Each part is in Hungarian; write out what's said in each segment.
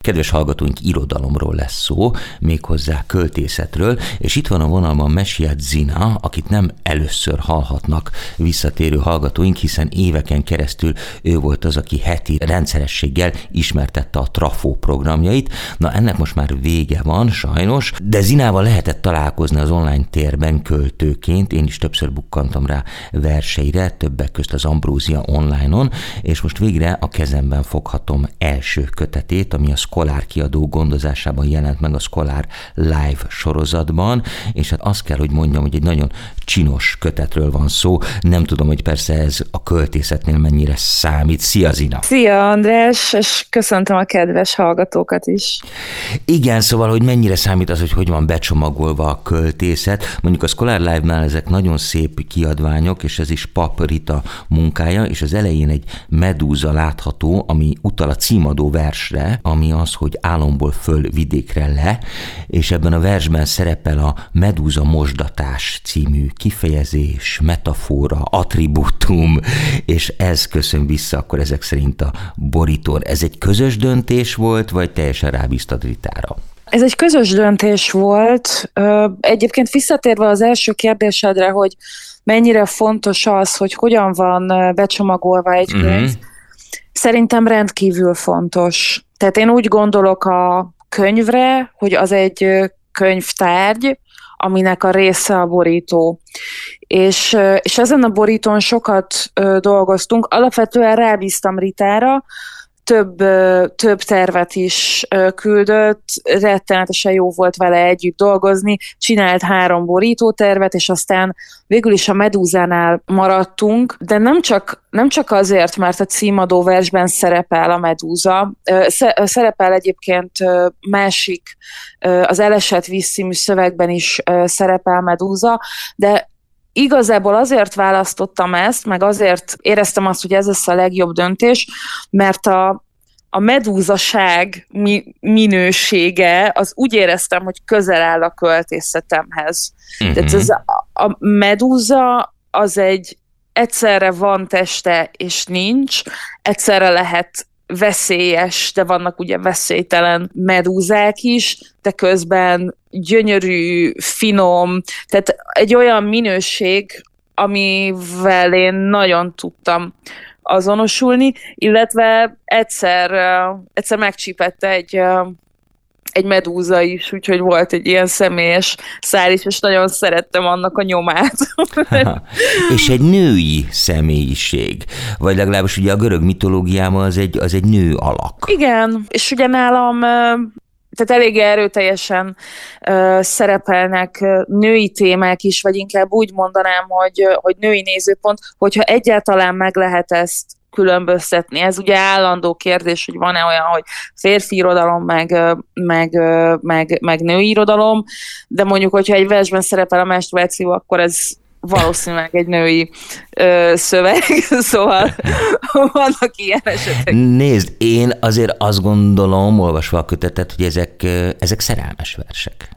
Kedves hallgatóink, irodalomról lesz szó, méghozzá költészetről, és itt van a vonalban Messiás Zina, akit nem először hallhatnak visszatérő hallgatóink, hiszen éveken keresztül ő volt az, aki heti rendszerességgel ismertette a Trafó programjait. Na, ennek most már vége van, sajnos, de Zinával lehetett találkozni az online térben költőként, én is többször bukkantam rá verseire, többek közt az Ambrózia online-on, és most végre a kezemben foghatom első kötetét, ami a Szkolár kiadó gondozásában jelent meg a Szkolár Live sorozatban, és hát azt kell, hogy mondjam, hogy egy nagyon csinos kötetről van szó. Nem tudom, hogy persze ez a költészetnél mennyire számít. Szia, Zina! Szia, András, és köszöntöm a kedves hallgatókat is. Igen, szóval, hogy mennyire számít az, hogy van becsomagolva a költészet. Mondjuk a Szkolár Live-nál ezek nagyon szép kiadványok, és ez is Pap Rita munkája, és az elején egy medúza látható, ami utal a címadó versre, ami az, hogy álomból föl vidékre le, és ebben a versben szerepel a medúza mosdatás című kifejezés, metafora, attribútum, és ez köszön vissza akkor ezek szerint a borítón. Ez egy közös döntés volt, vagy teljesen rábíztad Ritára? Ez egy közös döntés volt. Egyébként visszatérve az első kérdésedre, hogy mennyire fontos az, hogy hogyan van becsomagolva egy könyv, szerintem rendkívül fontos. Tehát én úgy gondolok a könyvre, hogy az egy könyvtárgy, aminek a része a borító. És ezen a borítón sokat dolgoztunk. Alapvetően rábíztam Ritára, több tervet is küldött, rettenetesen jó volt vele együtt dolgozni, csinált 3 borítótervet, és aztán végül is a medúzánál maradtunk, de nem csak azért, mert a címadó versben szerepel a medúza, szerepel egyébként másik, az Elesett víz című szövegben is szerepel medúza, de igazából azért választottam ezt, meg azért éreztem azt, hogy ez lesz a legjobb döntés, mert a medúzaság minősége, az úgy éreztem, hogy közel áll a költészetemhez. Tehát a medúza az egyszerre van teste és nincs, egyszerre lehet veszélyes, de vannak ugye veszélytelen medúzák is, de közben gyönyörű, finom, tehát egy olyan minőség, amivel én nagyon tudtam azonosulni, illetve egyszer megcsípette egy medúza is, úgyhogy volt egy ilyen személyes szál is, és nagyon szerettem annak a nyomát. És egy női személyiség, vagy legalábbis ugye a görög mitológiában az egy nő alak. Igen, és ugye nálam tehát elég erőteljesen szerepelnek női témák is, vagy inkább úgy mondanám, hogy női nézőpont, hogyha egyáltalán meg lehet ezt különböztetni. Ez ugye állandó kérdés, hogy van-e olyan, hogy férfi irodalom, meg női irodalom, de mondjuk, hogyha egy versben szerepel a menstruáció, akkor ez valószínűleg egy női szöveg, szóval vannak ilyen esetek. Nézd, én azért azt gondolom, olvasva a kötetet, hogy ezek szerelmes versek.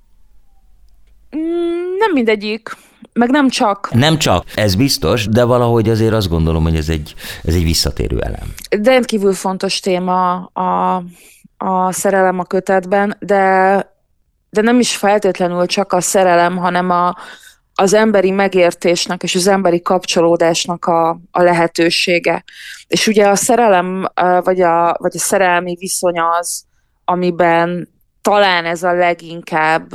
Nem mindegyik, meg nem csak. Nem csak, ez biztos, de valahogy azért azt gondolom, hogy ez egy visszatérő elem. De rendkívül fontos téma a szerelem a kötetben, de nem is feltétlenül csak a szerelem, hanem az emberi megértésnek és az emberi kapcsolódásnak a lehetősége. És ugye a szerelem, vagy a szerelmi viszony az, amiben talán ez a leginkább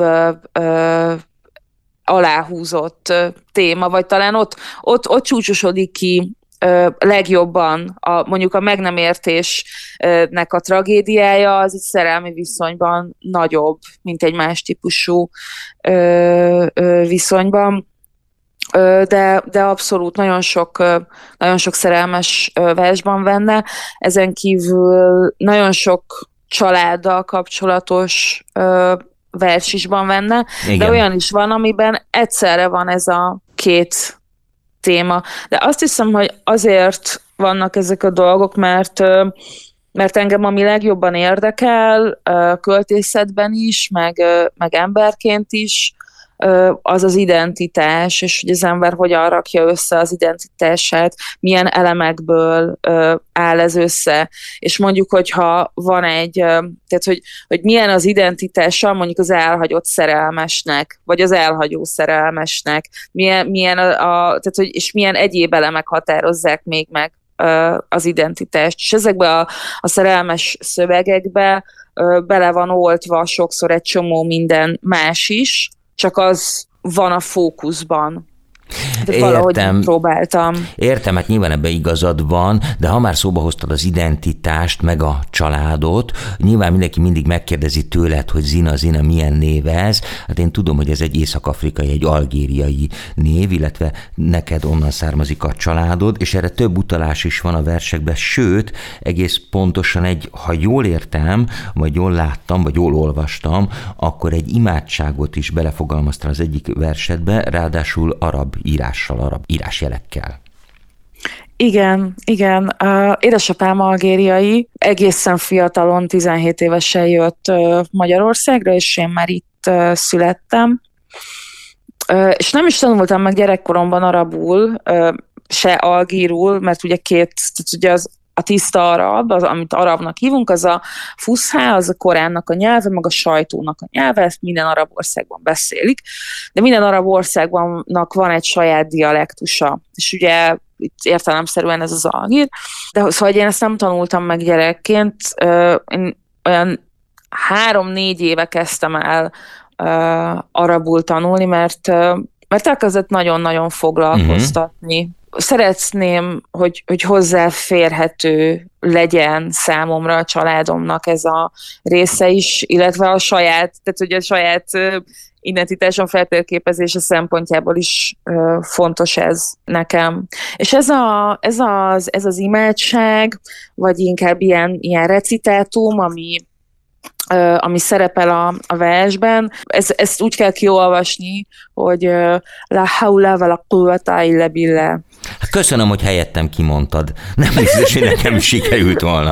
aláhúzott téma, vagy talán ott csúcsosodik ki legjobban mondjuk a meg nem értésnek a tragédiája, az egy szerelmi viszonyban nagyobb, mint egy más típusú viszonyban. De abszolút nagyon sok szerelmes versban benne. Ezen kívül nagyon sok családdal kapcsolatos vers is van benne, igen. De olyan is van, amiben egyszerre van ez a 2 téma. De azt hiszem, hogy azért vannak ezek a dolgok, mert engem ami legjobban érdekel, költészetben is, meg emberként is, az az identitás, és hogy az ember hogyan rakja össze az identitását, milyen elemekből áll ez össze. És mondjuk, hogyha van tehát hogy milyen az identitása mondjuk az elhagyott szerelmesnek, vagy az elhagyó szerelmesnek, tehát, és milyen egyéb elemek határozzák még meg az identitást. És ezekbe a szerelmes szövegekbe bele van oltva sokszor egy csomó minden más is, csak az van a fókuszban. Értem. Próbáltam. Értem, hát nyilván ebben igazad van, de ha már szóba hoztad az identitást, meg a családot, nyilván mindenki mindig megkérdezi tőled, hogy Zina, milyen név ez? Hát én tudom, hogy ez egy észak-afrikai, egy algériai név, illetve neked onnan származik a családod, és erre több utalás is van a versekben, sőt, egész pontosan ha jól értem, vagy jól láttam, vagy jól olvastam, akkor egy imádságot is belefogalmaztál az egyik versetbe, ráadásul arab írással, arab írásjelekkel. Igen. Édesapám algériai, egészen fiatalon, 17 évesen jött Magyarországra, és én már itt születtem. És nem is tanultam meg gyerekkoromban arabul, se algírul, mert ugye a tiszta arab, amit arabnak hívunk, az a fuszhá, az a Koránnak a nyelve, meg a sajtónak a nyelve, ezt minden arab országban beszélik, de minden arab országnak van egy saját dialektusa, és ugye itt értelemszerűen ez az algír, de szóval én ezt nem tanultam meg gyerekként, én olyan 3-4 éve kezdtem el arabul tanulni, mert elkezdett nagyon-nagyon foglalkoztatni. Szeretném, hogy hozzáférhető legyen számomra, a családomnak ez a része is, illetve a saját identitásom feltérképezése szempontjából is fontos ez nekem. És ez az imádság, vagy inkább ilyen recitátum, ami szerepel a versben, ezt úgy kell kiolvasni, hogy la haula wa la quwwata illa billah. Köszönöm, hogy helyettem kimondtad. Nem biztos, hogy nekem sikerült volna.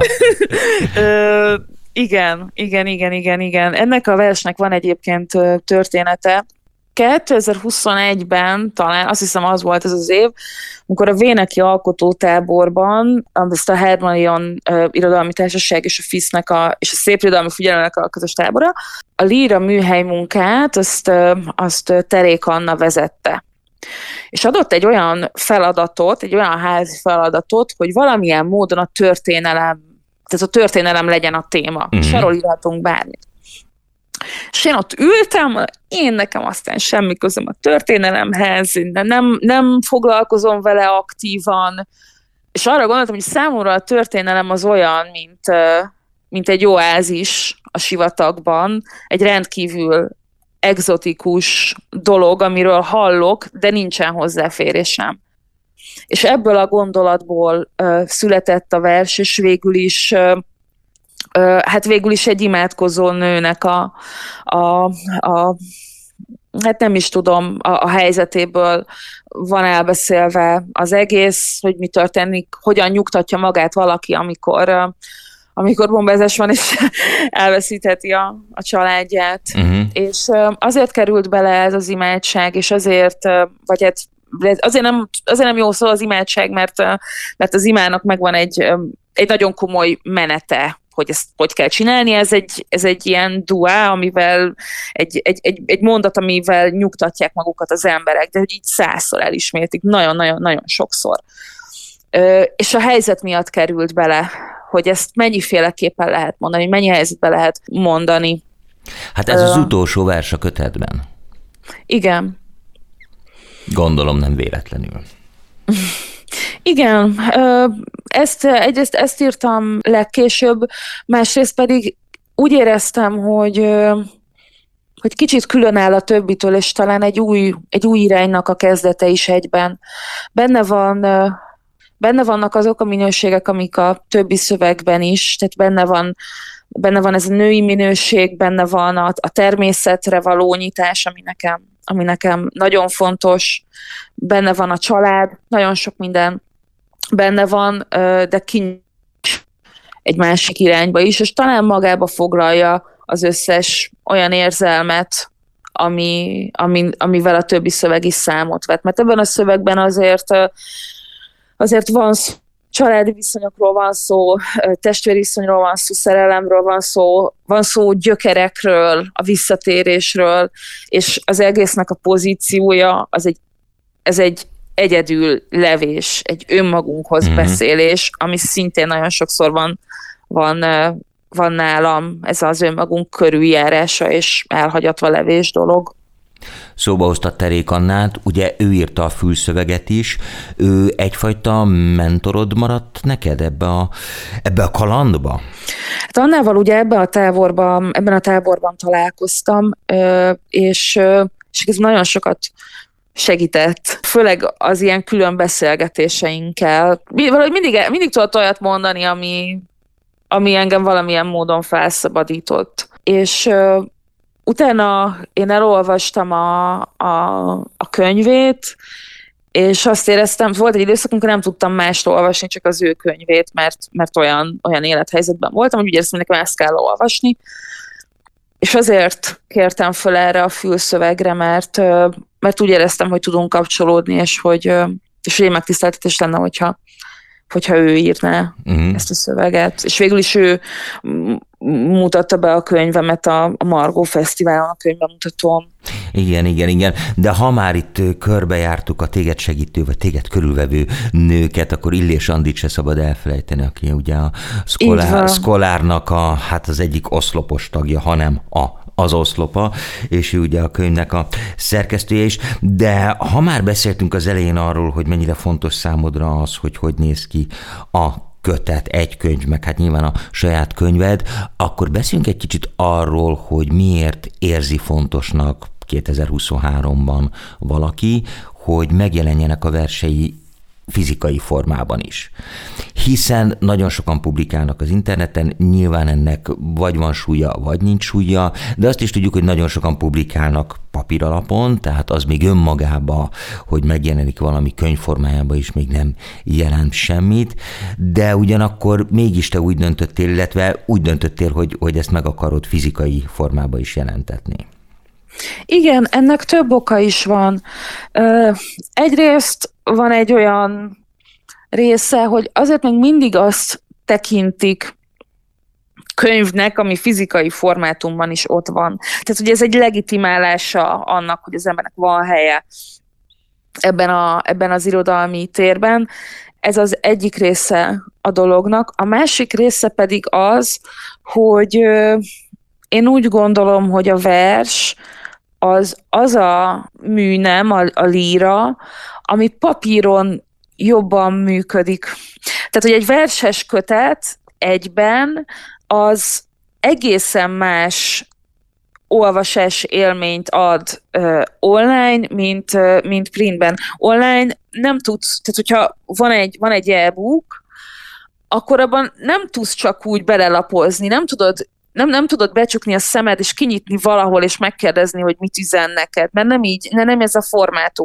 Igen. Ennek a versnek van egyébként története. 2021-ben talán, azt hiszem az volt ez az év, amikor a Véneki Alkotótáborban, ezt a Hermanion Irodalmi Társaság és a FISZ-nek és a Szépirodalmi Figyelemnek a közös tábora, a Líra műhely munkát, azt Terék Anna vezette. És adott egy olyan feladatot, egy olyan házi feladatot, hogy valamilyen módon a történelem legyen a téma, és arról írhatunk bármit. És én ott ültem, nekem aztán semmi közöm a történelemhez, nem foglalkozom vele aktívan, és arra gondoltam, hogy számomra a történelem az olyan, mint egy oázis a sivatagban, egy rendkívül egzotikus dolog, amiről hallok, de nincsen hozzáférésem. És ebből a gondolatból született a vers, és végül is egy imádkozó nőnek hát nem is tudom, a helyzetéből van elbeszélve az egész, hogy mi történik, hogyan nyugtatja magát valaki, amikor bombázás van, és elveszítheti a családját. És azért került bele ez az imádság, és azért nem jó szó az imádság, mert az imának megvan egy nagyon komoly menete, hogy ezt hogy kell csinálni. Ez egy ilyen duá, amivel egy mondat, amivel nyugtatják magukat az emberek, de hogy így 100-szor elismétik, nagyon-nagyon sokszor. És a helyzet miatt került bele, hogy ezt mennyiféleképpen lehet mondani, mennyi helyzetben lehet mondani. Hát ez az utolsó vers a kötetben. Igen. Gondolom nem véletlenül. Igen, egyrészt ezt írtam legkésőbb, másrészt pedig úgy éreztem, hogy kicsit különáll a többitől, és talán egy új iránynak a kezdete is egyben. Benne vannak azok a minőségek, amik a többi szövegben is, tehát benne van ez a női minőség, benne van a természetre való nyitás, ami nekem nagyon fontos, benne van a család, nagyon sok minden benne van, de kinyit egy másik irányba is, és talán magába foglalja az összes olyan érzelmet, amivel a többi szöveg is számot vett. Mert ebben a szövegben azért családi viszonyokról van szó, testvéri viszonyról van szó, szerelemről van szó gyökerekről, a visszatérésről, és az egésznek a pozíciója ez egy egyedül levés, egy önmagunkhoz beszélés, ami szintén nagyon sokszor van nálam, ez az önmagunk körüljárása és elhagyatva levés dolog. Szóba hozta Terék Annát, ugye ő írta a fülszöveget is, ő egyfajta mentorod maradt neked ebbe a kalandba? Hát Annával ugye ebben a táborban találkoztam, és ez nagyon sokat segített, főleg az ilyen külön beszélgetéseinkkel. Valahogy mindig tudott olyat mondani, ami engem valamilyen módon felszabadított. És utána én elolvastam a könyvét, és azt éreztem, volt egy időszak, amikor nem tudtam mást olvasni, csak az ő könyvét, mert olyan élethelyzetben voltam, hogy úgy éreztem, hogy nekem ezt kell olvasni. És azért kértem föl erre a fülszövegre, mert úgy éreztem, hogy tudunk kapcsolódni, és hogy én megtiszteltetés lenne, hogyha ő írná ezt a szöveget. És végül is ő mutatta be a könyvemet a Margó Fesztiválon, a könyvbemutatón. Igen. De ha már itt körbejártuk a téged segítő, vagy téged körülvevő nőket, akkor Illés Andit se szabad elfelejteni, aki ugye a Szkolárnak az egyik oszlopos tagja, hanem az oszlopa, és ő ugye a könyvnek a szerkesztője is. De ha már beszéltünk az elején arról, hogy mennyire fontos számodra az, hogy néz ki a kötet, egy könyv, meg hát nyilván a saját könyved, akkor beszéljünk egy kicsit arról, hogy miért érzi fontosnak 2023-ban valaki, hogy megjelenjenek a versei fizikai formában is. Hiszen nagyon sokan publikálnak az interneten, nyilván ennek vagy van súlya, vagy nincs súlya, de azt is tudjuk, hogy nagyon sokan publikálnak papíralapon, tehát az még önmagába, hogy megjelenik valami könyvformájában is még nem jelent semmit, de ugyanakkor mégis te úgy döntöttél, illetve úgy döntöttél, hogy ezt meg akarod fizikai formába is jelentetni. Igen, ennek több oka is van. Egyrészt van egy olyan része, hogy azért még mindig azt tekintik könyvnek, ami fizikai formátumban is ott van. Tehát, hogy ez egy legitimálása annak, hogy az embernek van helye ebben az irodalmi térben. Ez az egyik része a dolognak. A másik része pedig az, hogy én úgy gondolom, hogy a vers az a műnem, a líra, ami papíron jobban működik. Tehát, hogy egy verses kötet egyben az egészen más olvasás élményt ad online, mint printben. Online nem tudsz, tehát hogyha van egy e-book, akkor abban nem tudsz csak úgy belelapozni, nem tudod becsukni a szemed, és kinyitni valahol, és megkérdezni, hogy mit üzen neked, mert nem ez a formátum.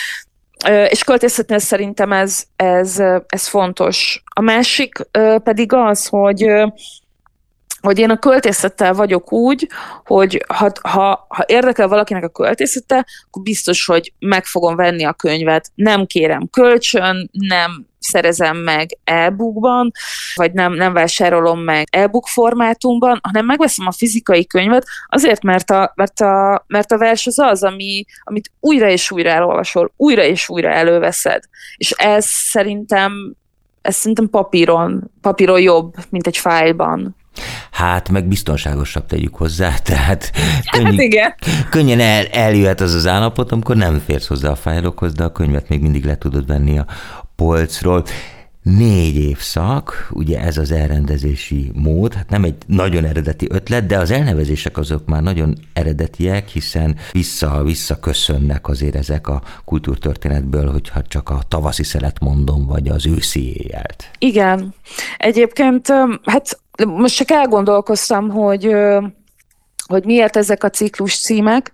És költészetnél szerintem ez fontos. A másik pedig az, hogy én a költészettel vagyok úgy, hogy ha érdekel valakinek a költészete, akkor biztos, hogy meg fogom venni a könyvet. Nem kérem kölcsön, nem szerezem meg e-bookban, vagy nem vásárolom meg e-book formátumban, hanem megveszem a fizikai könyvet, azért, mert a vers az, amit újra és újra elolvasol, újra és újra előveszed. És ez szerintem papíron jobb, mint egy fájlban. Hát, meg biztonságosabb tegyük hozzá, tehát igen. Könnyen eljöhet az állapot, amikor nem férsz hozzá a fájlokhoz, de a könyvet még mindig le tudod venni a polcról. 4 évszak, ugye ez az elrendezési mód, hát nem egy nagyon eredeti ötlet, de az elnevezések azok már nagyon eredetiek, hiszen visszaköszönnek azért ezek a kultúrtörténetből, hogyha csak a tavaszi szelet mondom, vagy az őszi éjjelt. Igen. Egyébként, hát most csak elgondolkoztam, hogy miért ezek a ciklus címek.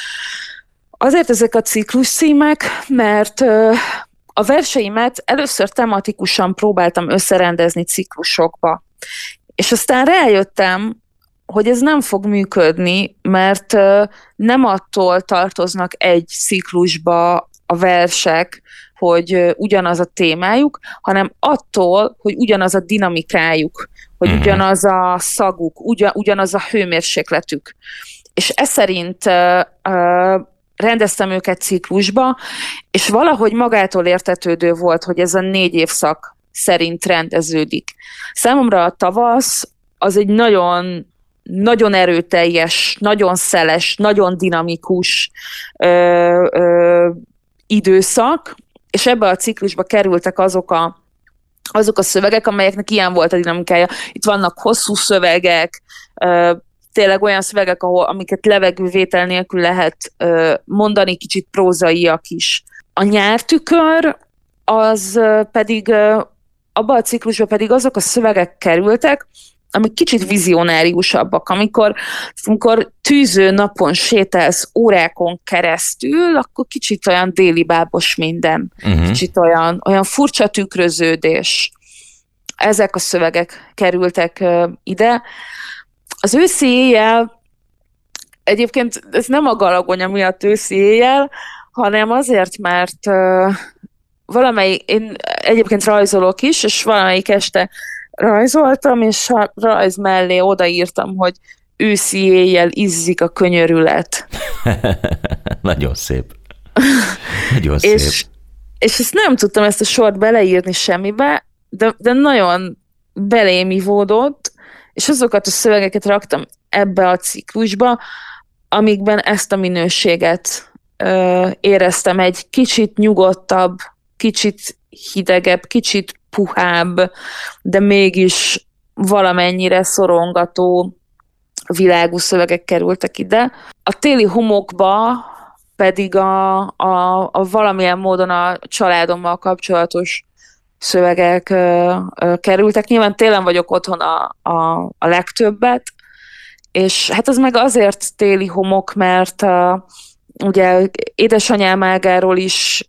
Azért ezek a ciklus címek, mert a verseimet először tematikusan próbáltam összerendezni ciklusokba. És aztán rájöttem, hogy ez nem fog működni, mert nem attól tartoznak egy ciklusba a versek, hogy ugyanaz a témájuk, hanem attól, hogy ugyanaz a dinamikájuk, hogy ugyanaz a szaguk, ugyanaz a hőmérsékletük. És ez szerint rendeztem őket ciklusba, és valahogy magától értetődő volt, hogy ez a 4 évszak szerint rendeződik. Számomra a tavasz az egy nagyon, nagyon erőteljes, nagyon szeles, nagyon dinamikus időszak, és ebbe a ciklusba kerültek azok a szövegek, amelyeknek ilyen volt a dinamikája. Itt vannak hosszú szövegek, tényleg olyan szövegek, amiket levegővétel nélkül lehet mondani, kicsit prózaiak is. A nyártükör, az pedig abban a ciklusban pedig azok a szövegek kerültek, amik kicsit vizionáriusabbak. Amikor tűző napon sétálsz órákon keresztül, akkor kicsit olyan déli bábos minden. Kicsit olyan furcsa tükröződés. Ezek a szövegek kerültek ide. Az őszi éjjel, egyébként ez nem a Galagonya miatt őszi éjjel, hanem azért, mert én egyébként rajzolok is, és valamelyik este rajzoltam, és a rajz mellé odaírtam, hogy őszi éjjel izzik a könyörület. Nagyon szép. Nagyon szép. És ezt nem tudtam ezt a sort beleírni semmibe, de nagyon belém ivódott, és azokat a szövegeket raktam ebbe a ciklusba, amikben ezt a minőséget éreztem, egy kicsit nyugodtabb, kicsit hidegebb, kicsit puhább, de mégis valamennyire szorongató világú szövegek kerültek ide. A téli homokba pedig a valamilyen módon a családommal kapcsolatos szövegek kerültek. Nyilván télen vagyok otthon a legtöbbet, és hát ez meg azért téli homok, mert ugye édesanyám ágáról is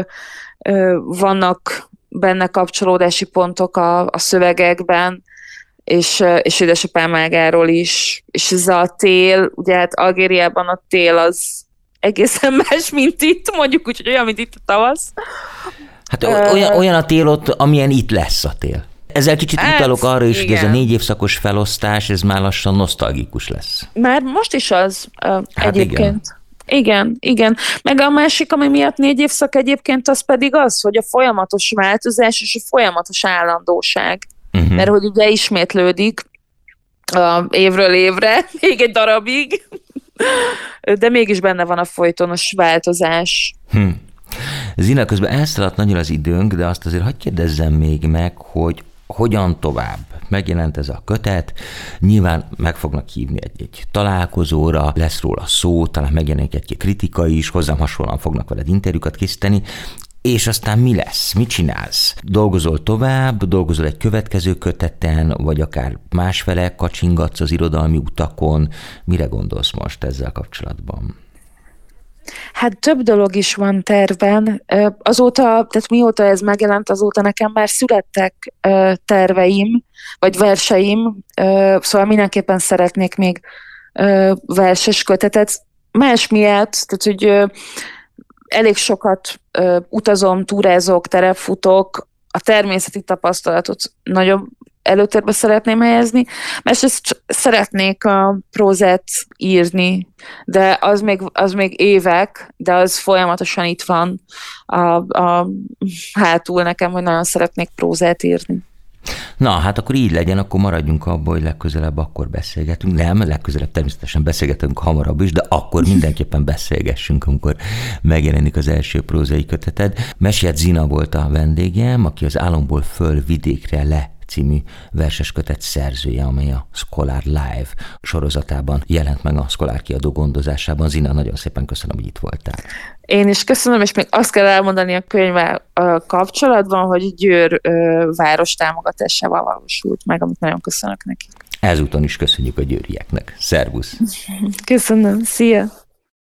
vannak benne kapcsolódási pontok a szövegekben, és édesapám ágáról is. És ez a tél, ugye hát Algériában a tél az egészen más, mint itt, mondjuk úgy, hogy olyan, mint itt a tavasz. Hát olyan a tél ott, amilyen itt lesz a tél. Ezzel kicsit utalok arra is, igen, hogy ez a 4 évszakos felosztás, ez már lassan nosztalgikus lesz. Már most is az egyébként. Igen. Meg a másik, ami miatt 4 évszak egyébként, az pedig az, hogy a folyamatos változás és a folyamatos állandóság. Mert hogy ugye ismétlődik évről évre, még egy darabig, de mégis benne van a folytonos változás. Zina, közben elszaladt nagyon az időnk, de azt azért hadd kérdezzem még meg, hogy hogyan tovább? Megjelent ez a kötet, nyilván meg fognak hívni egy találkozóra, lesz róla szó, talán megjelenik egy kritika is, hozzám hasonlóan fognak veled interjúkat készíteni, és aztán mi lesz? Mit csinálsz? Dolgozol tovább, dolgozol egy következő köteten, vagy akár másfele kacsingatsz az irodalmi utakon? Mire gondolsz most ezzel kapcsolatban? Hát több dolog is van terven. Azóta, tehát mióta ez megjelent, azóta nekem már születtek terveim, vagy verseim, szóval mindenképpen szeretnék még verses kötetet. Más miatt, tehát hogy elég sokat utazom, túrázok, terepfutok, a természeti tapasztalatot nagyobb előtérbe szeretném helyezni, másrészt szeretnék a prózát írni, de az még évek, de az folyamatosan itt van hátul nekem, hogy nagyon szeretnék prózát írni. Na, hát akkor így legyen, akkor maradjunk abban, hogy legközelebb akkor beszélgetünk. Nem, legközelebb természetesen beszélgetünk hamarabb is, de akkor mindenképpen beszélgessünk, amikor megjelenik az első prózai köteted. Mesiac Zina volt a vendégem, aki az Álomból föl vidékre le című verses kötet szerzője, amely a Szkolár Live sorozatában jelent meg a Szkolár kiadó gondozásában. Zina, nagyon szépen köszönöm, hogy itt voltál. Én is köszönöm, és még azt kell elmondani a könyvvel kapcsolatban, hogy Győr város támogatásával valósult meg, amit nagyon köszönök neki. Ezúton is köszönjük a győrieknek. Szervusz! Köszönöm, szia!